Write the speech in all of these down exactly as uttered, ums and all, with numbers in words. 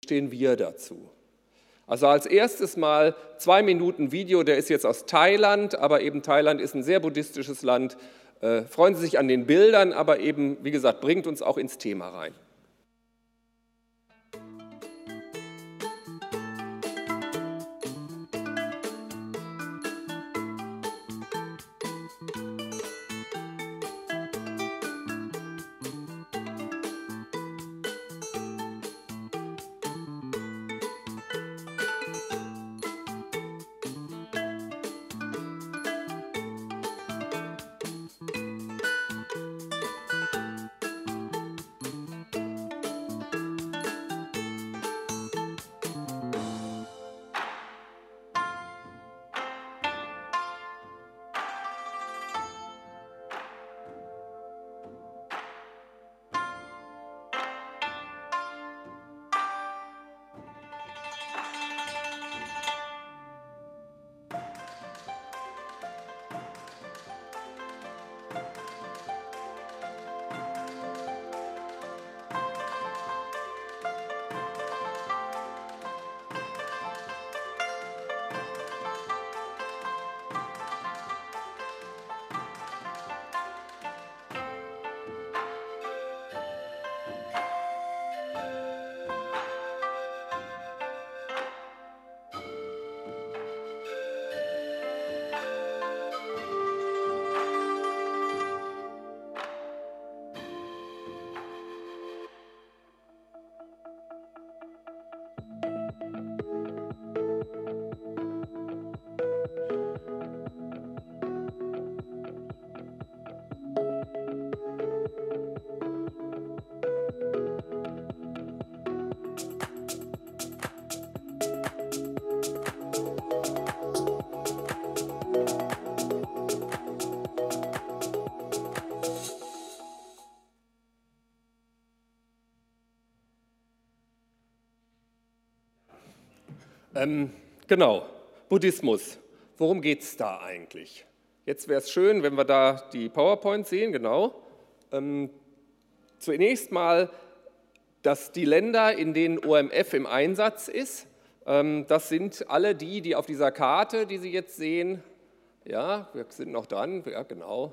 stehen wir dazu? Also als erstes mal zwei Minuten Video, der ist jetzt aus Thailand, aber eben Thailand ist ein sehr buddhistisches Land. Äh, freuen Sie sich an den Bildern, aber eben, wie gesagt, bringt uns auch ins Thema rein. Ähm, genau, Buddhismus. Worum geht es da eigentlich? Jetzt wäre es schön, wenn wir da die PowerPoint sehen, genau. Ähm, zunächst mal, dass die Länder, in denen O M F im Einsatz ist, ähm, das sind alle die, die auf dieser Karte, die Sie jetzt sehen, ja, wir sind noch dran, ja genau.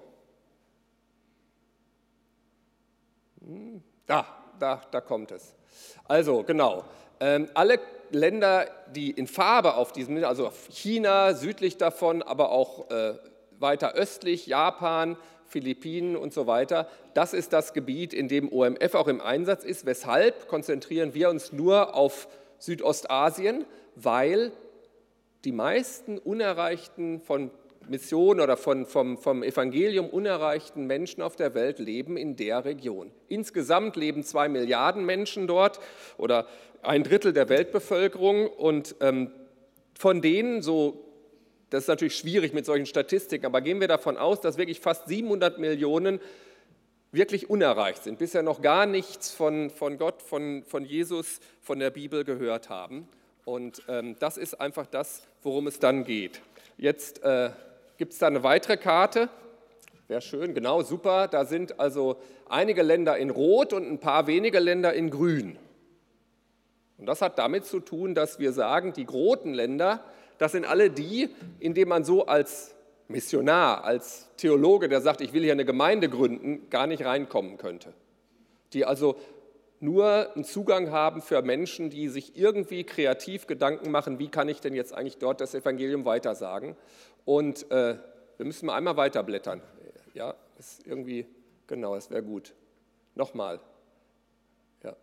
Hm, da, da, da kommt es. Also, genau, ähm, alle Länder, die in Farbe auf diesem, also China, südlich davon, aber auch äh, weiter östlich, Japan, Philippinen und so weiter, das ist das Gebiet, in dem O M F auch im Einsatz ist. Weshalb konzentrieren wir uns nur auf Südostasien? Weil die meisten unerreichten von Missionen oder von, vom, vom Evangelium unerreichten Menschen auf der Welt leben in der Region. Insgesamt leben zwei Milliarden Menschen dort oder ein Drittel der Weltbevölkerung und ähm, von denen, so, das ist natürlich schwierig mit solchen Statistiken, aber gehen wir davon aus, dass wirklich fast siebenhundert Millionen wirklich unerreicht sind, bisher noch gar nichts von, von Gott, von, von Jesus, von der Bibel gehört haben. Und ähm, das ist einfach das, worum es dann geht. Jetzt äh, gibt es da eine weitere Karte. Wäre schön, genau, super. Da sind also einige Länder in Rot und ein paar wenige Länder in Grün. Und das hat damit zu tun, dass wir sagen, die roten Länder, das sind alle die, in denen man so als Missionar, als Theologe, der sagt, ich will hier eine Gemeinde gründen, gar nicht reinkommen könnte. Die also nur einen Zugang haben für Menschen, die sich irgendwie kreativ Gedanken machen, wie kann ich denn jetzt eigentlich dort das Evangelium weitersagen. Und äh, wir müssen mal einmal weiterblättern. Ja, ist irgendwie, genau, es wäre gut. Nochmal. Ja.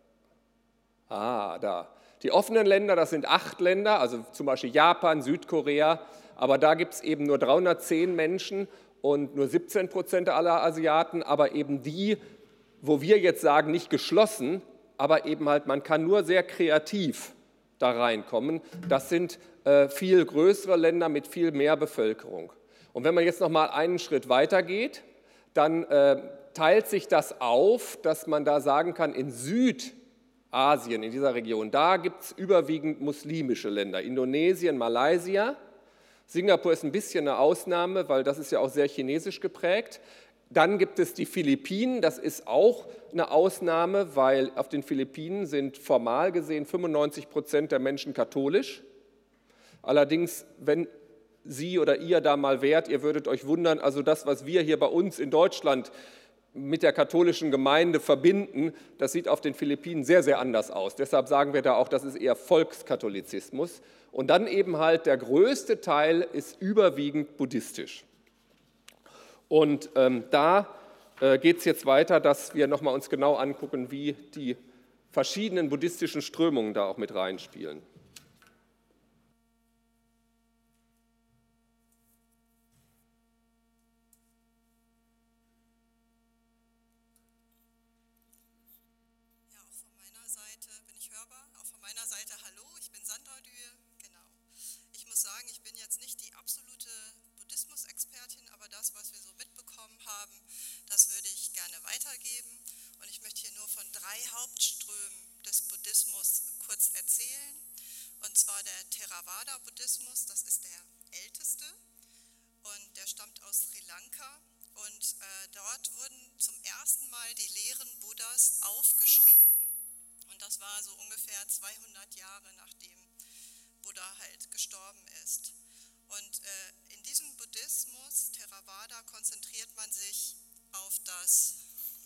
Ah, da. Die offenen Länder, das sind acht Länder, also zum Beispiel Japan, Südkorea, aber da gibt es eben nur dreihundertzehn Menschen und nur siebzehn Prozent aller Asiaten, aber eben die, wo wir jetzt sagen, nicht geschlossen, aber eben halt, man kann nur sehr kreativ da reinkommen. Das sind äh, viel größere Länder mit viel mehr Bevölkerung. Und wenn man jetzt noch mal einen Schritt weiter geht, dann äh, teilt sich das auf, dass man da sagen kann, in Südasien, in dieser Region, da gibt es überwiegend muslimische Länder, Indonesien, Malaysia. Singapur ist ein bisschen eine Ausnahme, weil das ist ja auch sehr chinesisch geprägt. Dann gibt es die Philippinen, das ist auch eine Ausnahme, weil auf den Philippinen sind formal gesehen fünfundneunzig Prozent der Menschen katholisch. Allerdings, wenn Sie oder ihr da mal wärt, ihr würdet euch wundern, also das, was wir hier bei uns in Deutschland mit der katholischen Gemeinde verbinden, das sieht auf den Philippinen sehr, sehr anders aus. Deshalb sagen wir da auch, das ist eher Volkskatholizismus. Und dann eben halt der größte Teil ist überwiegend buddhistisch. Und ähm, da äh, geht es jetzt weiter, dass wir nochmal uns genau angucken, wie die verschiedenen buddhistischen Strömungen da auch mit reinspielen. Ja, auch von meiner Seite bin ich hörbar. Auch von meiner Seite hallo, ich bin Sandra Dürr, genau. Ich muss sagen, ich bin jetzt nicht die absolute Buddhismus-Expertin, aber das, was wir so mitbekommen haben, das würde ich gerne weitergeben. Und ich möchte hier nur von drei Hauptströmen des Buddhismus kurz erzählen. Und zwar der Theravada-Buddhismus, das ist der älteste und der stammt aus Sri Lanka. Und äh, dort wurden zum ersten Mal die Lehren Buddhas aufgeschrieben. Und das war so ungefähr zweihundert Jahre nachdem Buddha halt gestorben ist. Und äh, in diesem Buddhismus, Theravada, konzentriert man sich auf das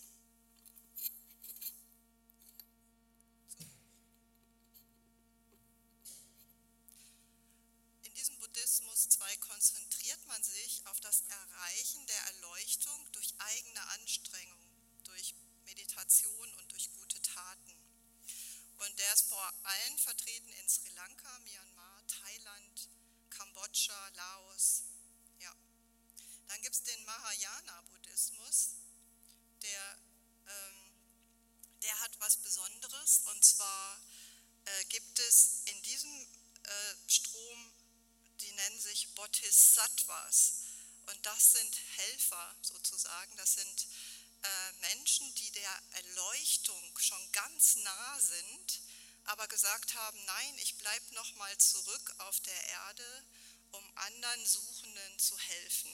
In diesem Buddhismus-Zweig konzentriert man sich auf das Erreichen der Erleuchtung durch eigene Anstrengung, durch Meditation und durch gute Taten. Und der ist vor allem vertreten in Sri Lanka, Myanmar, Thailand, Kambodscha, Laos. Ja. Dann gibt es den Mahayana-Buddhismus, der, ähm, der hat was Besonderes. Und zwar äh, gibt es in diesem äh, Strom, die nennen sich Bodhisattvas. Und das sind Helfer sozusagen, das sind äh, Menschen, die der Erleuchtung schon ganz nah sind, aber gesagt haben, nein, ich bleibe noch mal zurück auf der Erde, um anderen Suchenden zu helfen.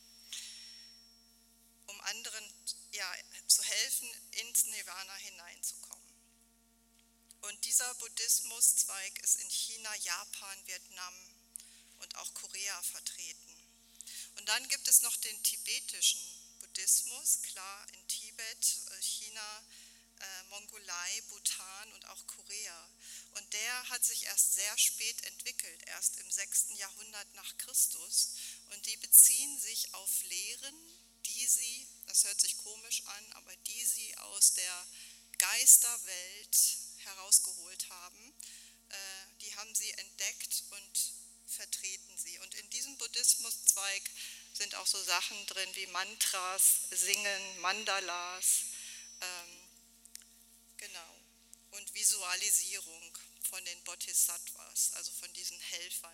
Um anderen ja, zu helfen, ins Nirvana hineinzukommen. Und dieser Buddhismuszweig ist in China, Japan, Vietnam und auch Korea vertreten. Und dann gibt es noch den tibetischen Buddhismus, klar in Tibet, China, äh, Mongolei, Bhutan und auch Korea. Und der hat sich erst sehr spät entwickelt, erst im sechsten Jahrhundert nach Christus. Und die beziehen sich auf Lehren, die sie, das hört sich komisch an, aber die sie aus der Geisterwelt herausgeholt haben. Äh, die haben sie entdeckt und vertreten sie. Und in diesem Buddhismuszweig sind auch so Sachen drin wie Mantras, Singen, Mandalas, ähm, genau, und Visualisierung von den Bodhisattvas, also von diesen Helfern.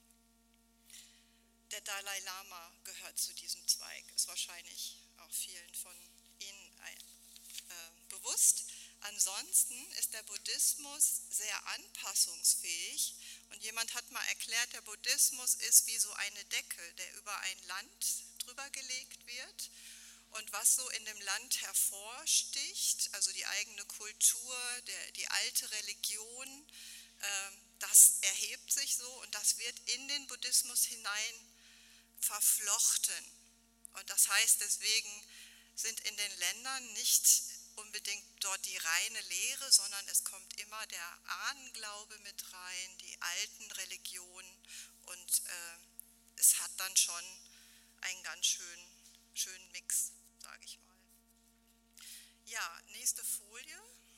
Der Dalai Lama gehört zu diesem Zweig, ist wahrscheinlich auch vielen von Ihnen äh, bewusst. Ansonsten ist der Buddhismus sehr anpassungsfähig und jemand hat mal erklärt, der Buddhismus ist wie so eine Decke, der über ein Land drüber gelegt wird und was so in dem Land hervorsticht, also die eigene Kultur, der, die alte Religion, äh, das erhebt sich so und das wird in den Buddhismus hinein verflochten. Und das heißt, deswegen sind in den Ländern nicht unbedingt dort die reine Lehre, sondern es kommt immer der Ahnenglaube mit rein, die alten Religionen und äh, es hat dann schon einen ganz schönen, schönen Mix, sage ich mal. Ja, nächste Folie.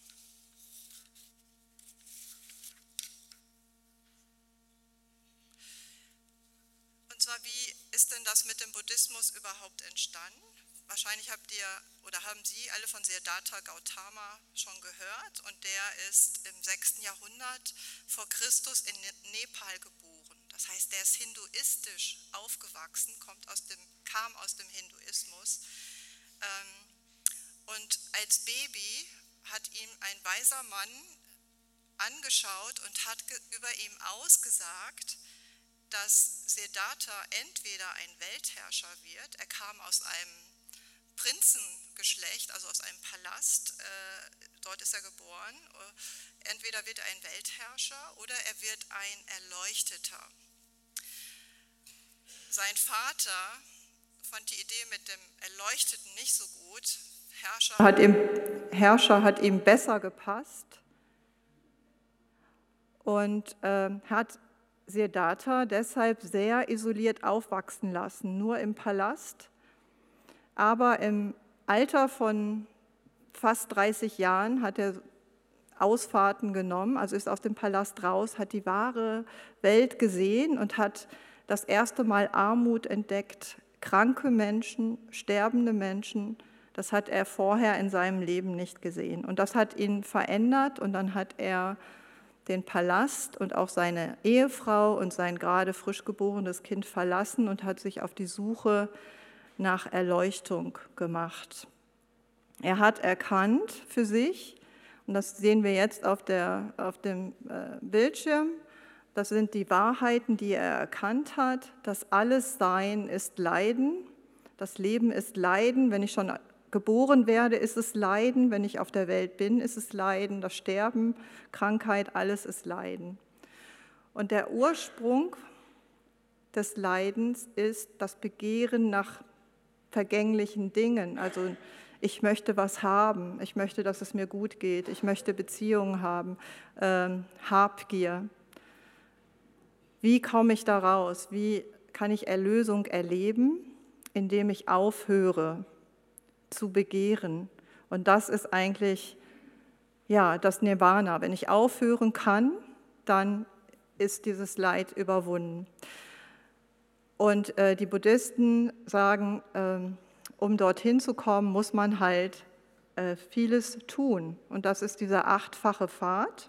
Und zwar, wie ist denn das mit dem Buddhismus überhaupt entstanden? Wahrscheinlich habt ihr oder haben Sie alle von Siddhartha Gautama schon gehört und der ist im sechsten Jahrhundert vor Christus in Nepal geboren. Das heißt, der ist hinduistisch aufgewachsen, kommt aus dem, kam aus dem Hinduismus. Und als Baby hat ihm ein weiser Mann angeschaut und hat über ihm ausgesagt, dass Siddhartha entweder ein Weltherrscher wird, er kam aus einem Prinzengeschlecht, also aus einem Palast. Äh, dort ist er geboren. Entweder wird er ein Weltherrscher oder er wird ein Erleuchteter. Sein Vater fand die Idee mit dem Erleuchteten nicht so gut. Herrscher hat ihm, Herrscher hat ihm besser gepasst und äh, hat Siddhartha deshalb sehr isoliert aufwachsen lassen, nur im Palast. Aber im Alter von fast dreißig Jahren hat er Ausfahrten genommen, also ist aus dem Palast raus, hat die wahre Welt gesehen und hat das erste Mal Armut entdeckt, kranke Menschen, sterbende Menschen. Das hat er vorher in seinem Leben nicht gesehen. Und das hat ihn verändert und dann hat er den Palast und auch seine Ehefrau und sein gerade frisch geborenes Kind verlassen und hat sich auf die Suche nach Erleuchtung gemacht. Er hat erkannt für sich, und das sehen wir jetzt auf, der, auf dem äh, Bildschirm, das sind die Wahrheiten, die er erkannt hat, dass alles Sein ist Leiden, das Leben ist Leiden, wenn ich schon geboren werde, ist es Leiden, wenn ich auf der Welt bin, ist es Leiden, das Sterben, Krankheit, alles ist Leiden. Und der Ursprung des Leidens ist das Begehren nach vergänglichen Dingen, also ich möchte was haben, ich möchte, dass es mir gut geht, ich möchte Beziehungen haben, ähm, Habgier. Wie komme ich da raus? Wie kann ich Erlösung erleben, indem ich aufhöre zu begehren? Und das ist eigentlich ja, das Nirvana. Wenn ich aufhören kann, dann ist dieses Leid überwunden. Und äh, die Buddhisten sagen, äh, um dorthin zu kommen, muss man halt äh, vieles tun. Und das ist dieser achtfache Pfad.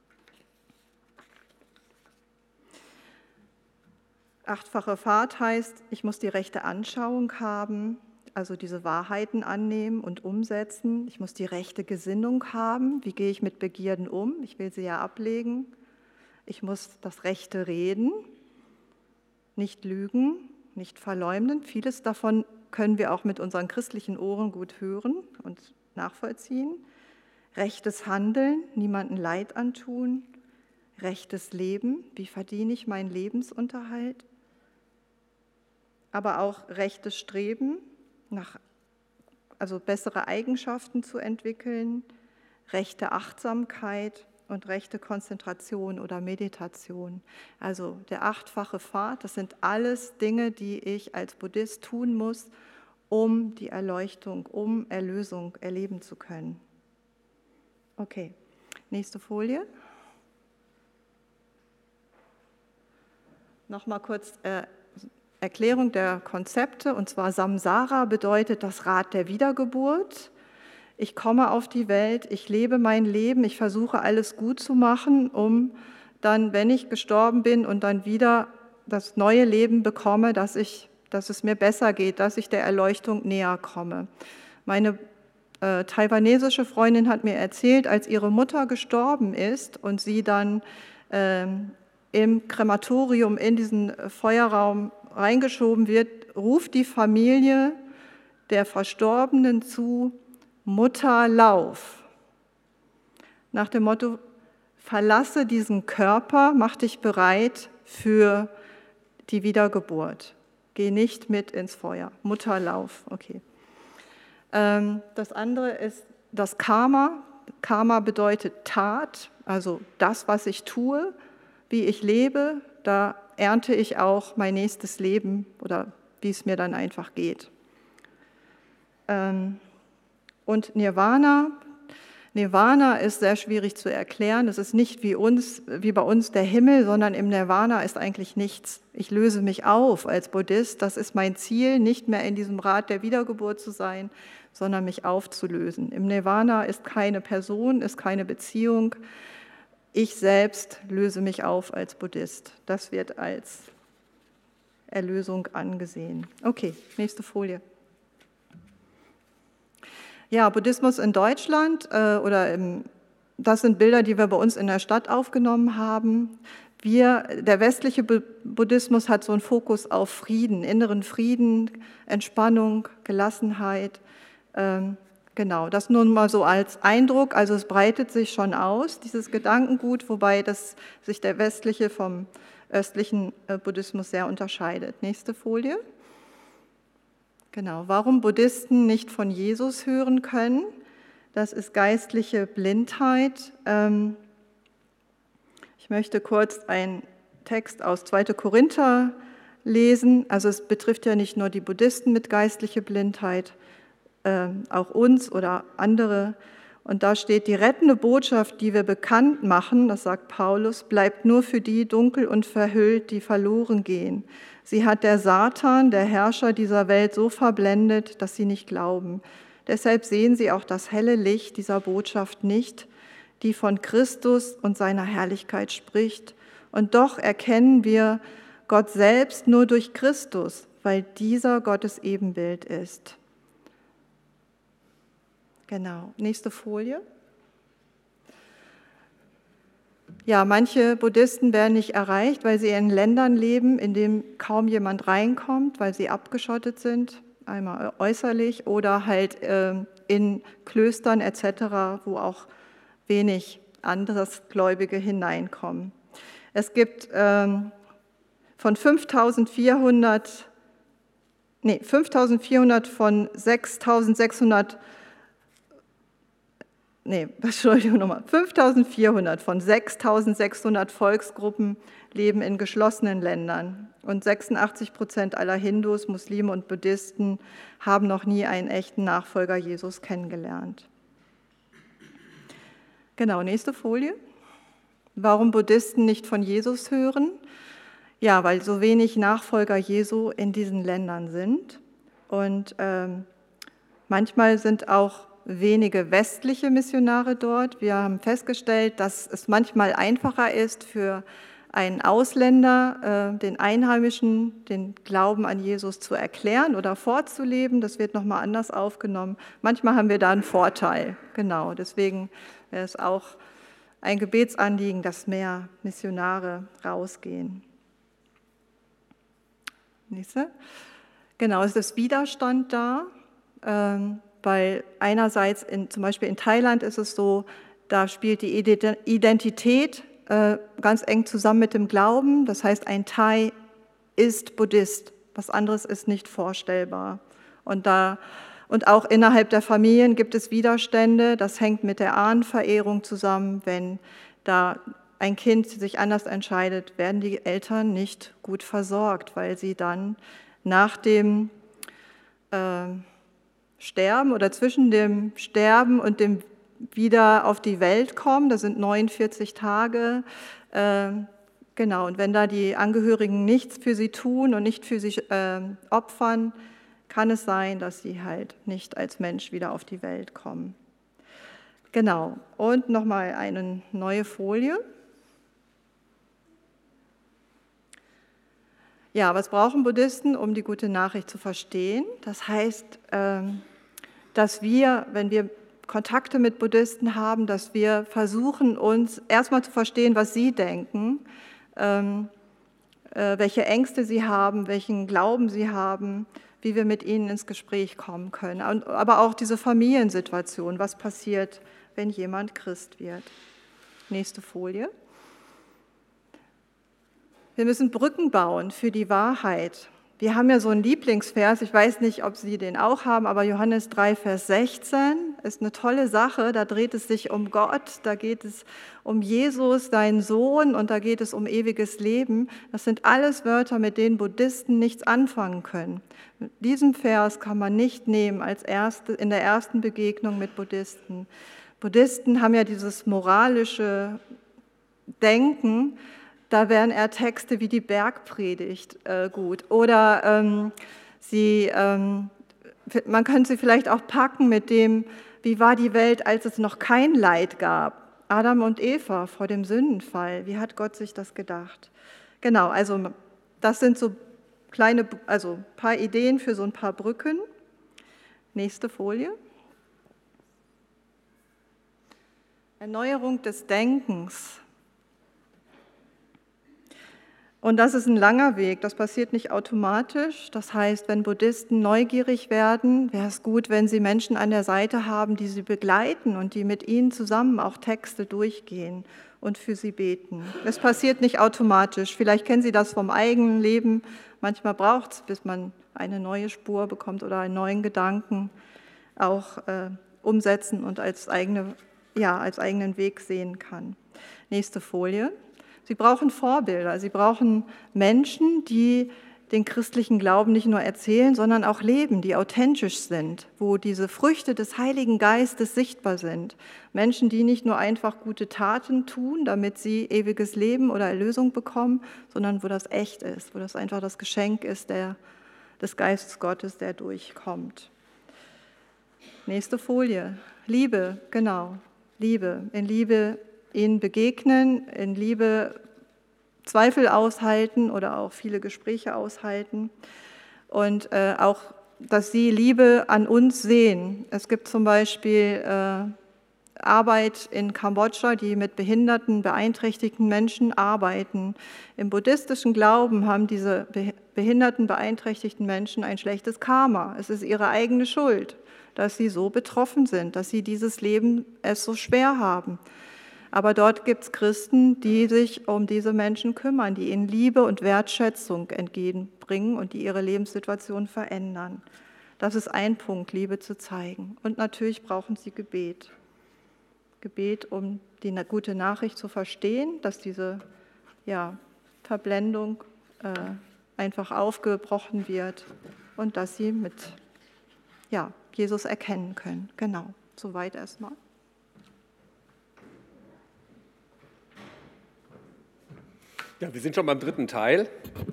Achtfache Pfad heißt, ich muss die rechte Anschauung haben, also diese Wahrheiten annehmen und umsetzen. Ich muss die rechte Gesinnung haben. Wie gehe ich mit Begierden um? Ich will sie ja ablegen. Ich muss das Rechte reden, nicht lügen, nicht verleumden. Vieles davon können wir auch mit unseren christlichen Ohren gut hören und nachvollziehen. Rechtes Handeln, niemandem Leid antun. Rechtes Leben, wie verdiene ich meinen Lebensunterhalt? Aber auch rechtes Streben, nach, also bessere Eigenschaften zu entwickeln, rechte Achtsamkeit und rechte Konzentration oder Meditation. Also der achtfache Pfad, das sind alles Dinge, die ich als Buddhist tun muss, um die Erleuchtung, um Erlösung erleben zu können. Okay, nächste Folie. Nochmal kurz äh, Erklärung der Konzepte, und zwar Samsara bedeutet das Rad der Wiedergeburt. Ich komme auf die Welt, ich lebe mein Leben, ich versuche alles gut zu machen, um dann, wenn ich gestorben bin und dann wieder das neue Leben bekomme, dass, ich, dass es mir besser geht, dass ich der Erleuchtung näher komme. Meine äh, taiwanesische Freundin hat mir erzählt, als ihre Mutter gestorben ist und sie dann äh, im Krematorium in diesen Feuerraum reingeschoben wird, ruft die Familie der Verstorbenen zu: Mutter, lauf. Nach dem Motto, verlasse diesen Körper, mach dich bereit für die Wiedergeburt. Geh nicht mit ins Feuer. Mutter, lauf. Okay. Das andere ist das Karma. Karma bedeutet Tat, also das, was ich tue, wie ich lebe, da ernte ich auch mein nächstes Leben oder wie es mir dann einfach geht. Und Nirvana, Nirvana ist sehr schwierig zu erklären. Es ist nicht wie, uns, wie bei uns der Himmel, sondern im Nirvana ist eigentlich nichts. Ich löse mich auf als Buddhist. Das ist mein Ziel, nicht mehr in diesem Rad der Wiedergeburt zu sein, sondern mich aufzulösen. Im Nirvana ist keine Person, ist keine Beziehung. Ich selbst löse mich auf als Buddhist. Das wird als Erlösung angesehen. Okay, nächste Folie. Ja, Buddhismus in Deutschland äh, oder im, das sind Bilder, die wir bei uns in der Stadt aufgenommen haben. Wir, der westliche Buddhismus hat so einen Fokus auf Frieden, inneren Frieden, Entspannung, Gelassenheit. Ähm, genau, das nur mal so als Eindruck. Also es breitet sich schon aus, dieses Gedankengut, wobei das, sich der westliche vom östlichen Buddhismus sehr unterscheidet. Nächste Folie. Genau, warum Buddhisten nicht von Jesus hören können, das ist geistliche Blindheit. Ähm, Ich möchte kurz einen Text aus zweiter Korinther lesen. Also es betrifft ja nicht nur die Buddhisten mit geistlicher Blindheit, äh, auch uns oder andere. Und da steht, die rettende Botschaft, die wir bekannt machen, das sagt Paulus, bleibt nur für die dunkel und verhüllt, die verloren gehen. Sie hat der Satan, der Herrscher dieser Welt, so verblendet, dass sie nicht glauben. Deshalb sehen sie auch das helle Licht dieser Botschaft nicht, die von Christus und seiner Herrlichkeit spricht. Und doch erkennen wir Gott selbst nur durch Christus, weil dieser Gottes Ebenbild ist. Genau, nächste Folie. Ja, manche Buddhisten werden nicht erreicht, weil sie in Ländern leben, in denen kaum jemand reinkommt, weil sie abgeschottet sind, einmal äußerlich oder halt äh, in Klöstern et cetera, wo auch wenig Andersgläubige hineinkommen. Es gibt ähm, von fünftausendvierhundert, nee, fünftausendvierhundert von sechstausendsechshundert, nee, Entschuldigung nochmal, fünftausendvierhundert von sechstausendsechshundert Volksgruppen leben in geschlossenen Ländern und sechsundachtzig Prozent aller Hindus, Muslime und Buddhisten haben noch nie einen echten Nachfolger Jesus kennengelernt. Genau, nächste Folie. Warum Buddhisten nicht von Jesus hören? Ja, weil so wenig Nachfolger Jesu in diesen Ländern sind. Und ähm, manchmal sind auch wenige westliche Missionare dort. Wir haben festgestellt, dass es manchmal einfacher ist für einen Ausländer, äh, den Einheimischen, den Glauben an Jesus zu erklären oder vorzuleben. Das wird nochmal anders aufgenommen. Manchmal haben wir da einen Vorteil. Genau, deswegen wäre es auch ein Gebetsanliegen, dass mehr Missionare rausgehen. Nächste. Genau, es ist Widerstand da, ähm, weil einerseits, in, zum Beispiel in Thailand ist es so, da spielt die Identität äh, ganz eng zusammen mit dem Glauben. Das heißt, ein Thai ist Buddhist, was anderes ist nicht vorstellbar. Und da Und auch innerhalb der Familien gibt es Widerstände. Das hängt mit der Ahnenverehrung zusammen. Wenn da ein Kind sich anders entscheidet, werden die Eltern nicht gut versorgt, weil sie dann nach dem äh, Sterben oder zwischen dem Sterben und dem wieder auf die Welt kommen, das sind neunundvierzig Tage, äh, genau. Und wenn da die Angehörigen nichts für sie tun und nicht für sie äh, opfern, kann es sein, dass sie halt nicht als Mensch wieder auf die Welt kommen. Genau, und nochmal eine neue Folie. Ja, was brauchen Buddhisten, um die gute Nachricht zu verstehen? Das heißt, dass wir, wenn wir Kontakte mit Buddhisten haben, dass wir versuchen, uns erstmal zu verstehen, was sie denken, welche Ängste sie haben, welchen Glauben sie haben, wie wir mit ihnen ins Gespräch kommen können. Aber auch diese Familiensituation, was passiert, wenn jemand Christ wird. Nächste Folie. Wir müssen Brücken bauen für die Wahrheit. Wir haben ja so einen Lieblingsvers, ich weiß nicht, ob Sie den auch haben, aber Johannes drei, Vers sechzehn ist eine tolle Sache. Da dreht es sich um Gott, da geht es um Jesus, seinen Sohn, und da geht es um ewiges Leben. Das sind alles Wörter, mit denen Buddhisten nichts anfangen können. Diesen Vers kann man nicht nehmen als erste, in der ersten Begegnung mit Buddhisten. Buddhisten haben ja dieses moralische Denken. Da wären eher Texte wie die Bergpredigt äh, gut. Oder ähm, sie, ähm, man könnte sie vielleicht auch packen mit dem, wie war die Welt, als es noch kein Leid gab. Adam und Eva vor dem Sündenfall. Wie hat Gott sich das gedacht? Genau, also das sind so kleine, also ein paar Ideen für so ein paar Brücken. Nächste Folie. Erneuerung des Denkens. Und das ist ein langer Weg, das passiert nicht automatisch. Das heißt, wenn Buddhisten neugierig werden, wäre es gut, wenn sie Menschen an der Seite haben, die sie begleiten und die mit ihnen zusammen auch Texte durchgehen und für sie beten. Es passiert nicht automatisch. Vielleicht kennen Sie das vom eigenen Leben. Manchmal braucht es, bis man eine neue Spur bekommt oder einen neuen Gedanken auch äh, umsetzen und als, eigene, ja, als eigenen Weg sehen kann. Nächste Folie. Sie brauchen Vorbilder, sie brauchen Menschen, die den christlichen Glauben nicht nur erzählen, sondern auch leben, die authentisch sind, wo diese Früchte des Heiligen Geistes sichtbar sind. Menschen, die nicht nur einfach gute Taten tun, damit sie ewiges Leben oder Erlösung bekommen, sondern wo das echt ist, wo das einfach das Geschenk ist der, des Geistes Gottes, der durchkommt. Nächste Folie. Liebe, genau, Liebe. In Liebe ihnen begegnen, in Liebe Zweifel aushalten oder auch viele Gespräche aushalten und äh, auch, dass sie Liebe an uns sehen. Es gibt zum Beispiel äh, Arbeit in Kambodscha, die mit behinderten, beeinträchtigten Menschen arbeiten. Im buddhistischen Glauben haben diese behinderten, beeinträchtigten Menschen ein schlechtes Karma. Es ist ihre eigene Schuld, dass sie so betroffen sind, dass sie dieses Leben es so schwer haben. Aber dort gibt es Christen, die sich um diese Menschen kümmern, die ihnen Liebe und Wertschätzung entgegenbringen und die ihre Lebenssituation verändern. Das ist ein Punkt, Liebe zu zeigen. Und natürlich brauchen sie Gebet. Gebet, um die gute Nachricht zu verstehen, dass diese ja, Verblendung äh, einfach aufgebrochen wird und dass sie mit ja, Jesus erkennen können. Genau, soweit erstmal. Ja, wir sind schon beim dritten Teil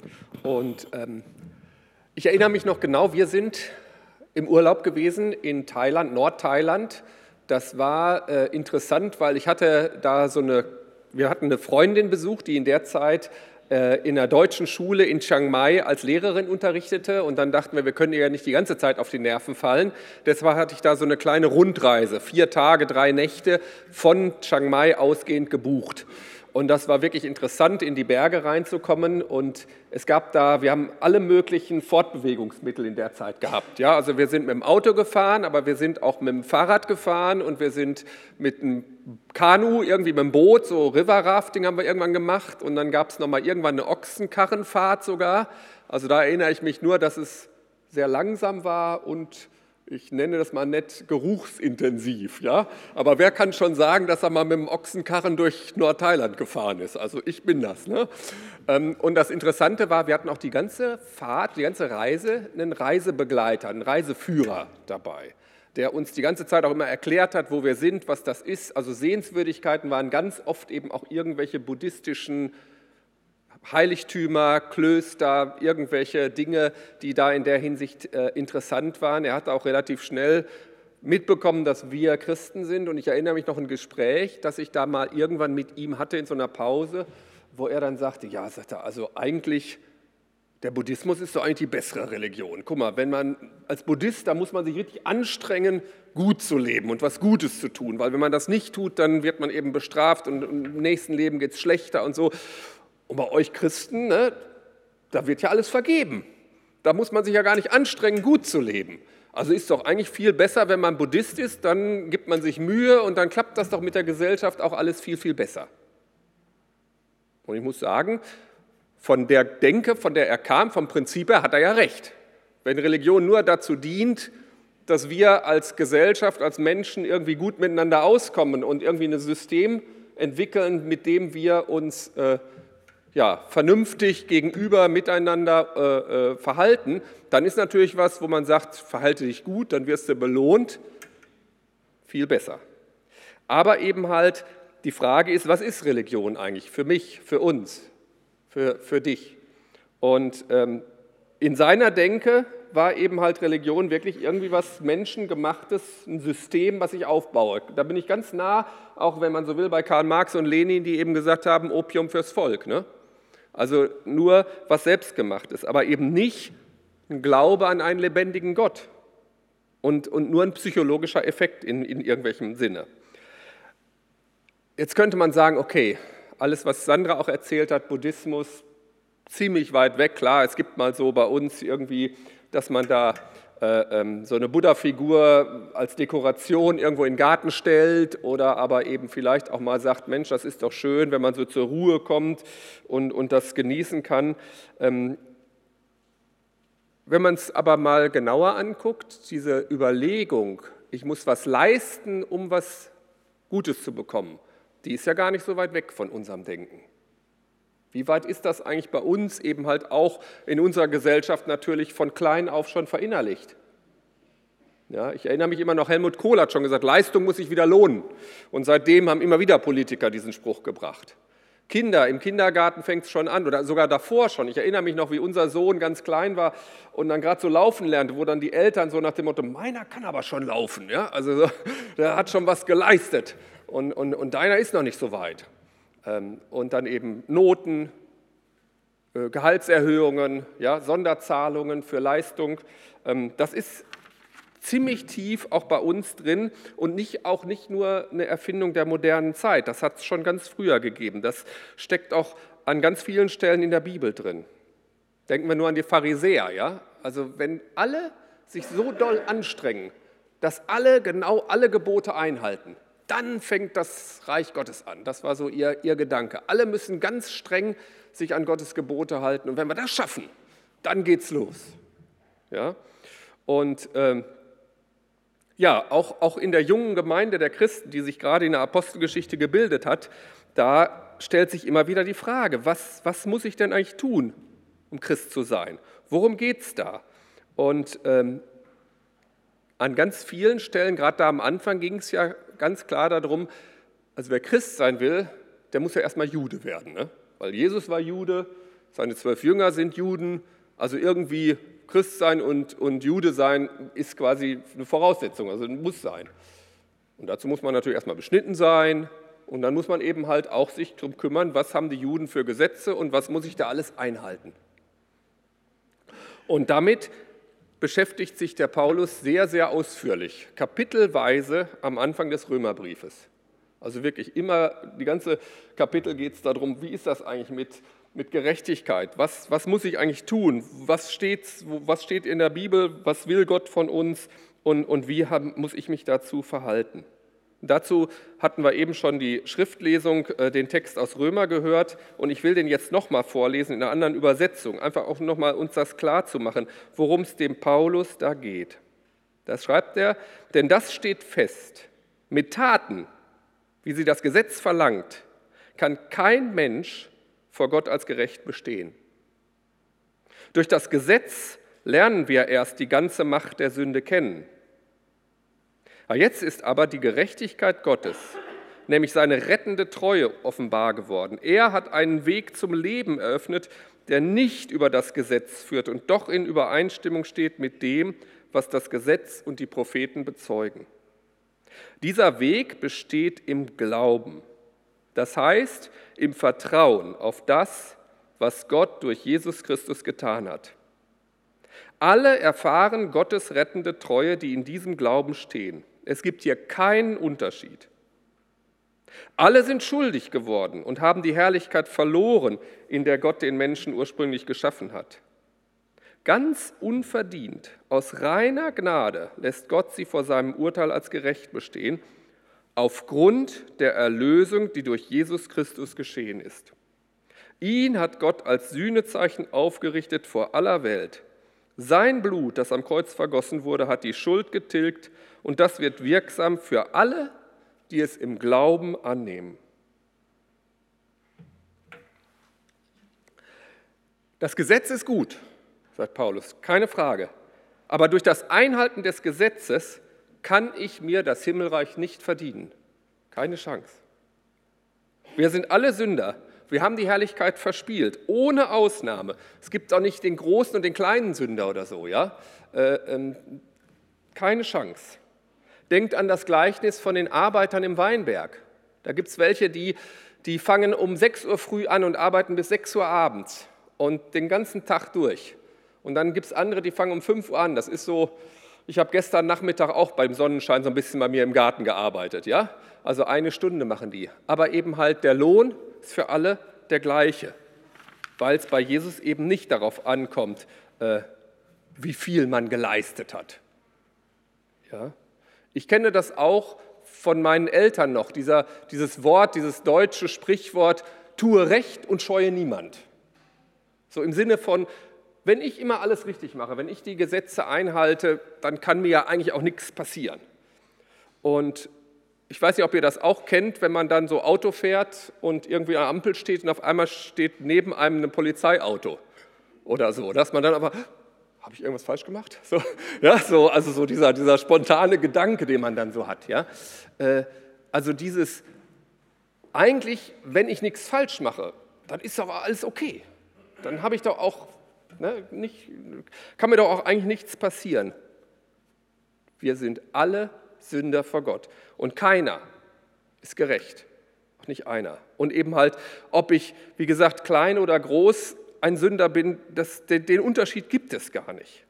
und ähm, ich erinnere mich noch genau, wir sind im Urlaub gewesen in Thailand, Nordthailand. Das war äh, interessant, weil ich hatte da so eine, wir hatten eine Freundin besucht, die in der Zeit äh, in einer deutschen Schule in Chiang Mai als Lehrerin unterrichtete und dann dachten wir, wir können ihr ja nicht die ganze Zeit auf die Nerven fallen. Deshalb hatte ich da so eine kleine Rundreise, vier Tage, drei Nächte von Chiang Mai ausgehend gebucht. Und das war wirklich interessant, in die Berge reinzukommen. Und es gab da, wir haben alle möglichen Fortbewegungsmittel in der Zeit gehabt. Ja, also wir sind mit dem Auto gefahren, aber wir sind auch mit dem Fahrrad gefahren und wir sind mit einem Kanu, irgendwie mit dem Boot, so River Rafting haben wir irgendwann gemacht. Und dann gab es nochmal irgendwann eine Ochsenkarrenfahrt sogar. Also da erinnere ich mich nur, dass es sehr langsam war und ich nenne das mal nett geruchsintensiv, ja. Aber wer kann schon sagen, dass er mal mit dem Ochsenkarren durch Nordthailand gefahren ist? Also ich bin das, ne? Und das Interessante war, wir hatten auch die ganze Fahrt, die ganze Reise einen Reisebegleiter, einen Reiseführer dabei, der uns die ganze Zeit auch immer erklärt hat, wo wir sind, was das ist. Also Sehenswürdigkeiten waren ganz oft eben auch irgendwelche buddhistischen Heiligtümer, Klöster, irgendwelche Dinge, die da in der Hinsicht äh, interessant waren. Er hat auch relativ schnell mitbekommen, dass wir Christen sind. Und ich erinnere mich noch an ein Gespräch, das ich da mal irgendwann mit ihm hatte in so einer Pause, wo er dann sagte, ja, sagt er, also eigentlich, der Buddhismus ist doch eigentlich die bessere Religion. Guck mal, wenn man als Buddhist, da muss man sich richtig anstrengen, gut zu leben und was Gutes zu tun. Weil wenn man das nicht tut, dann wird man eben bestraft und im nächsten Leben geht es schlechter und so. Und bei euch Christen, ne, da wird ja alles vergeben. Da muss man sich ja gar nicht anstrengen, gut zu leben. Also ist doch eigentlich viel besser, wenn man Buddhist ist, dann gibt man sich Mühe und dann klappt das doch mit der Gesellschaft auch alles viel, viel besser. Und ich muss sagen, von der Denke, von der er kam, vom Prinzip her, hat er ja recht. Wenn Religion nur dazu dient, dass wir als Gesellschaft, als Menschen irgendwie gut miteinander auskommen und irgendwie ein System entwickeln, mit dem wir uns äh, ja, vernünftig gegenüber miteinander äh, äh, verhalten, dann ist natürlich was, wo man sagt, verhalte dich gut, dann wirst du belohnt, viel besser. Aber eben halt die Frage ist, was ist Religion eigentlich für mich, für uns, für, für dich? Und ähm, in seiner Denke war eben halt Religion wirklich irgendwie was Menschengemachtes, ein System, was ich aufbaue. Da bin ich ganz nah, auch wenn man so will, bei Karl Marx und Lenin, die eben gesagt haben, Opium fürs Volk, ne? Also nur was Selbstgemachtes, aber eben nicht ein Glaube an einen lebendigen Gott und, und nur ein psychologischer Effekt in, in irgendwelchem Sinne. Jetzt könnte man sagen, okay, alles, was Sandra auch erzählt hat, Buddhismus, ziemlich weit weg. Klar, es gibt mal so bei uns irgendwie, dass man da äh, ähm, so eine Buddha-Figur als Dekoration irgendwo in den Garten stellt oder aber eben vielleicht auch mal sagt, Mensch, das ist doch schön, wenn man so zur Ruhe kommt und, und das genießen kann. Ähm, wenn man es aber mal genauer anguckt, diese Überlegung, ich muss was leisten, um was Gutes zu bekommen, die ist ja gar nicht so weit weg von unserem Denken. Wie weit ist das eigentlich bei uns eben halt auch in unserer Gesellschaft natürlich von klein auf schon verinnerlicht? Ja, ich erinnere mich immer noch, Helmut Kohl hat schon gesagt, Leistung muss sich wieder lohnen. Und seitdem haben immer wieder Politiker diesen Spruch gebracht. Kinder, im Kindergarten fängt es schon an oder sogar davor schon. Ich erinnere mich noch, wie unser Sohn ganz klein war und dann gerade so laufen lernte, wo dann die Eltern so nach dem Motto, meiner kann aber schon laufen, ja? Also so, der hat schon was geleistet und, und, und deiner ist noch nicht so weit. Und dann eben Noten, Gehaltserhöhungen, ja, Sonderzahlungen für Leistung. Das ist ziemlich tief auch bei uns drin und nicht, auch nicht nur eine Erfindung der modernen Zeit. Das hat es schon ganz früher gegeben. Das steckt auch an ganz vielen Stellen in der Bibel drin. Denken wir nur an die Pharisäer. Ja? Also wenn alle sich so doll anstrengen, dass alle genau alle Gebote einhalten, dann fängt das Reich Gottes an. Das war so ihr, ihr Gedanke. Alle müssen ganz streng sich an Gottes Gebote halten. Und wenn wir das schaffen, dann geht's los. Ja? Und ähm, ja, auch, auch in der jungen Gemeinde der Christen, die sich gerade in der Apostelgeschichte gebildet hat, da stellt sich immer wieder die Frage, was, was muss ich denn eigentlich tun, um Christ zu sein? Worum geht's da? Und ähm, an ganz vielen Stellen, gerade da am Anfang, ging es ja ganz klar darum, also wer Christ sein will, der muss ja erstmal Jude werden. Ne? Weil Jesus war Jude, seine zwölf Jünger sind Juden, also irgendwie Christ sein und, und Jude sein ist quasi eine Voraussetzung, also muss sein. Und dazu muss man natürlich erstmal beschnitten sein und dann muss man eben halt auch sich darum kümmern, was haben die Juden für Gesetze und was muss ich da alles einhalten. Und damit beschäftigt sich der Paulus sehr, sehr ausführlich, kapitelweise am Anfang des Römerbriefes. Also wirklich immer, die ganze Kapitel geht es darum, wie ist das eigentlich mit, mit Gerechtigkeit? Was, was muss ich eigentlich tun? Was steht, was steht in der Bibel? Was will Gott von uns? Und, und wie haben, muss ich mich dazu verhalten? Dazu hatten wir eben schon die Schriftlesung, äh, den Text aus Römer gehört und ich will den jetzt nochmal vorlesen in einer anderen Übersetzung, einfach auch nochmal uns das klar zu machen, worum es dem Paulus da geht. Da schreibt er, denn das steht fest, mit Taten, wie sie das Gesetz verlangt, kann kein Mensch vor Gott als gerecht bestehen. Durch das Gesetz lernen wir erst die ganze Macht der Sünde kennen. Jetzt ist aber die Gerechtigkeit Gottes, nämlich seine rettende Treue, offenbar geworden. Er hat einen Weg zum Leben eröffnet, der nicht über das Gesetz führt und doch in Übereinstimmung steht mit dem, was das Gesetz und die Propheten bezeugen. Dieser Weg besteht im Glauben, das heißt im Vertrauen auf das, was Gott durch Jesus Christus getan hat. Alle erfahren Gottes rettende Treue, die in diesem Glauben stehen. Es gibt hier keinen Unterschied. Alle sind schuldig geworden und haben die Herrlichkeit verloren, in der Gott den Menschen ursprünglich geschaffen hat. Ganz unverdient, aus reiner Gnade lässt Gott sie vor seinem Urteil als gerecht bestehen, aufgrund der Erlösung, die durch Jesus Christus geschehen ist. Ihn hat Gott als Sühnezeichen aufgerichtet vor aller Welt. Sein Blut, das am Kreuz vergossen wurde, hat die Schuld getilgt und das wird wirksam für alle, die es im Glauben annehmen. Das Gesetz ist gut, sagt Paulus, keine Frage. Aber durch das Einhalten des Gesetzes kann ich mir das Himmelreich nicht verdienen. Keine Chance. Wir sind alle Sünder. Wir haben die Herrlichkeit verspielt, ohne Ausnahme. Es gibt auch nicht den großen und den kleinen Sünder oder so. Ja? Äh, ähm, keine Chance. Denkt an das Gleichnis von den Arbeitern im Weinberg. Da gibt es welche, die, die fangen um sechs Uhr früh an und arbeiten bis sechs Uhr abends und den ganzen Tag durch. Und dann gibt es andere, die fangen um fünf Uhr an. Das ist so, ich habe gestern Nachmittag auch beim Sonnenschein so ein bisschen bei mir im Garten gearbeitet. Ja? Also eine Stunde machen die. Aber eben halt der Lohn ist für alle der gleiche. weil es bei Jesus eben nicht darauf ankommt, äh, wie viel man geleistet hat. Ja? Ich kenne das auch von meinen Eltern noch, dieser, dieses Wort, dieses deutsche Sprichwort, tue Recht und scheue niemand. So im Sinne von, wenn ich immer alles richtig mache, wenn ich die Gesetze einhalte, dann kann mir ja eigentlich auch nichts passieren. Und ich weiß nicht, ob ihr das auch kennt, wenn man dann so Auto fährt und irgendwie an der Ampel steht und auf einmal steht neben einem ein Polizeiauto oder so, dass man dann aber, habe ich irgendwas falsch gemacht? So, ja, so, also so dieser, dieser spontane Gedanke, den man dann so hat. Ja? Äh, also dieses, eigentlich, wenn ich nichts falsch mache, dann ist aber alles okay. Dann habe ich doch auch, ne, nicht, kann mir doch auch eigentlich nichts passieren. Wir sind alle Sünder vor Gott. Und keiner ist gerecht, auch nicht einer. Und eben halt, ob ich, wie gesagt, klein oder groß ein Sünder bin, das, den, den Unterschied gibt es gar nicht.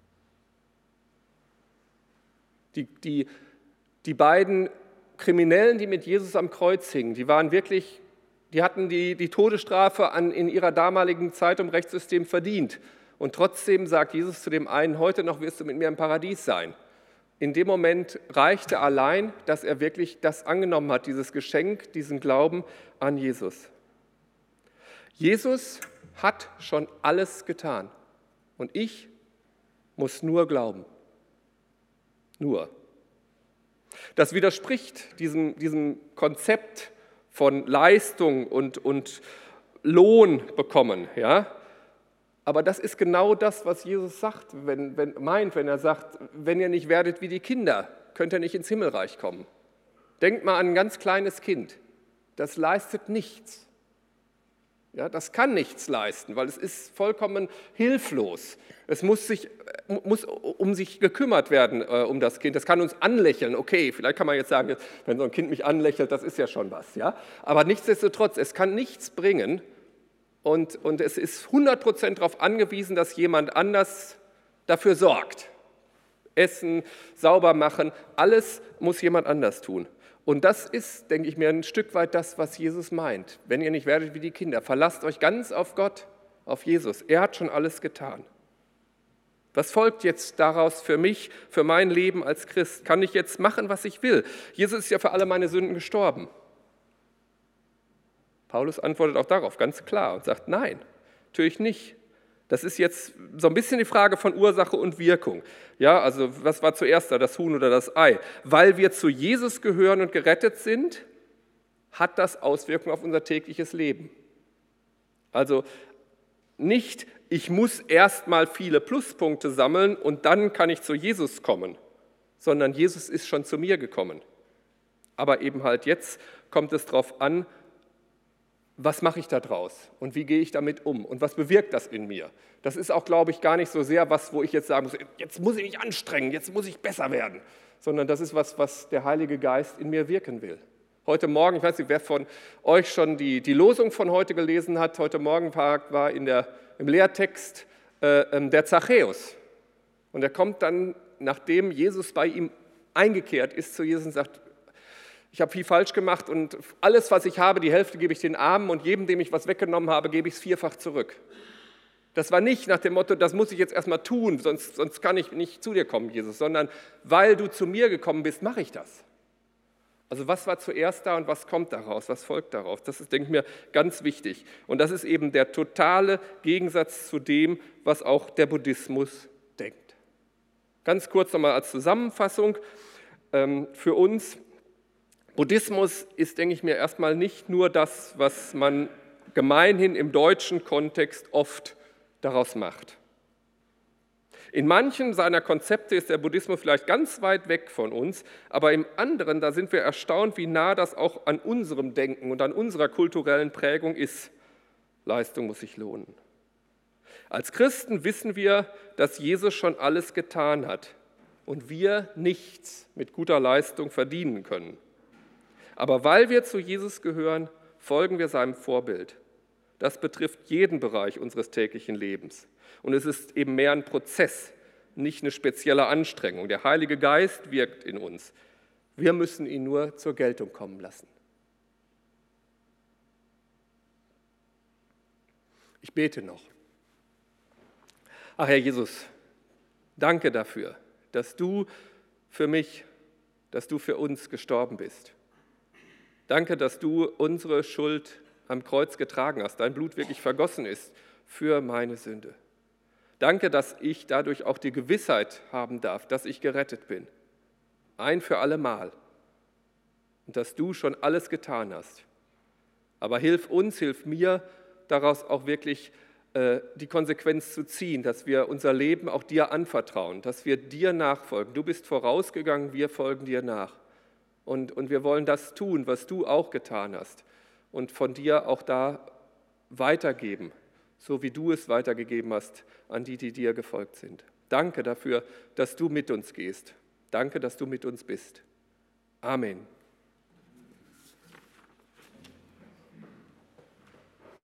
Die, die, die beiden Kriminellen, die mit Jesus am Kreuz hingen, die waren wirklich, die hatten die, die Todesstrafe an, in ihrer damaligen Zeit im Rechtssystem verdient. Und trotzdem sagt Jesus zu dem einen, heute noch wirst du mit mir im Paradies sein. In dem Moment reichte allein, dass er wirklich das angenommen hat, dieses Geschenk, diesen Glauben an Jesus. Jesus hat schon alles getan und ich muss nur glauben. Nur. Das widerspricht diesem, diesem Konzept von Leistung und, und Lohn bekommen, ja? Aber das ist genau das, was Jesus sagt, wenn, wenn, meint, wenn er sagt, wenn ihr nicht werdet wie die Kinder, könnt ihr nicht ins Himmelreich kommen. Denkt mal an ein ganz kleines Kind. Das leistet nichts. Ja, das kann nichts leisten, weil es ist vollkommen hilflos. Es muss, sich, muss um sich gekümmert werden, äh, um das Kind. Das kann uns anlächeln. Okay, vielleicht kann man jetzt sagen, wenn so ein Kind mich anlächelt, das ist ja schon was. Ja? Aber nichtsdestotrotz, es kann nichts bringen. Und, und es ist hundert Prozent darauf angewiesen, dass jemand anders dafür sorgt. Essen, sauber machen, alles muss jemand anders tun. Und das ist, denke ich mir, ein Stück weit das, was Jesus meint. Wenn ihr nicht werdet wie die Kinder, verlasst euch ganz auf Gott, auf Jesus. Er hat schon alles getan. Was folgt jetzt daraus für mich, für mein Leben als Christ? Kann ich jetzt machen, was ich will? Jesus ist ja für alle meine Sünden gestorben. Paulus antwortet auch darauf ganz klar und sagt, nein, natürlich nicht. Das ist jetzt so ein bisschen die Frage von Ursache und Wirkung. Ja, also was war zuerst da, das Huhn oder das Ei? Weil wir zu Jesus gehören und gerettet sind, hat das Auswirkungen auf unser tägliches Leben. Also nicht, ich muss erst mal viele Pluspunkte sammeln und dann kann ich zu Jesus kommen, sondern Jesus ist schon zu mir gekommen. Aber eben halt jetzt kommt es darauf an, was mache ich da draus und wie gehe ich damit um und was bewirkt das in mir? Das ist auch, glaube ich, gar nicht so sehr was, wo ich jetzt sagen muss, jetzt muss ich mich anstrengen, jetzt muss ich besser werden, sondern das ist was, was der Heilige Geist in mir wirken will. Heute Morgen, ich weiß nicht, wer von euch schon die, die Losung von heute gelesen hat, heute Morgen war, war in der, im Lehrtext äh, der Zachäus und er kommt dann, nachdem Jesus bei ihm eingekehrt ist, zu Jesus und sagt, ich habe viel falsch gemacht und alles, was ich habe, die Hälfte gebe ich den Armen und jedem, dem ich was weggenommen habe, gebe ich es vierfach zurück. Das war nicht nach dem Motto, das muss ich jetzt erstmal tun, sonst, sonst kann ich nicht zu dir kommen, Jesus, sondern weil du zu mir gekommen bist, mache ich das. Also was war zuerst da und was kommt daraus, was folgt daraus? Das ist, denke ich mir, ganz wichtig. Und das ist eben der totale Gegensatz zu dem, was auch der Buddhismus denkt. Ganz kurz nochmal als Zusammenfassung ähm, für uns. Buddhismus ist, denke ich mir, erstmal nicht nur das, was man gemeinhin im deutschen Kontext oft daraus macht. In manchen seiner Konzepte ist der Buddhismus vielleicht ganz weit weg von uns, aber im anderen, da sind wir erstaunt, wie nah das auch an unserem Denken und an unserer kulturellen Prägung ist. Leistung muss sich lohnen. Als Christen wissen wir, dass Jesus schon alles getan hat und wir nichts mit guter Leistung verdienen können. Aber weil wir zu Jesus gehören, folgen wir seinem Vorbild. Das betrifft jeden Bereich unseres täglichen Lebens. Und es ist eben mehr ein Prozess, nicht eine spezielle Anstrengung. Der Heilige Geist wirkt in uns. Wir müssen ihn nur zur Geltung kommen lassen. Ich bete noch. Ach Herr Jesus, danke dafür, dass du für mich, dass du für uns gestorben bist. Danke, dass du unsere Schuld am Kreuz getragen hast, dein Blut wirklich vergossen ist für meine Sünde. Danke, dass ich dadurch auch die Gewissheit haben darf, dass ich gerettet bin, ein für alle Mal, und dass du schon alles getan hast. Aber hilf uns, hilf mir, daraus auch wirklich äh, die Konsequenz zu ziehen, dass wir unser Leben auch dir anvertrauen, dass wir dir nachfolgen. Du bist vorausgegangen, wir folgen dir nach. Und, und wir wollen das tun, was du auch getan hast und von dir auch da weitergeben, so wie du es weitergegeben hast an die, die dir gefolgt sind. Danke dafür, dass du mit uns gehst. Danke, dass du mit uns bist. Amen.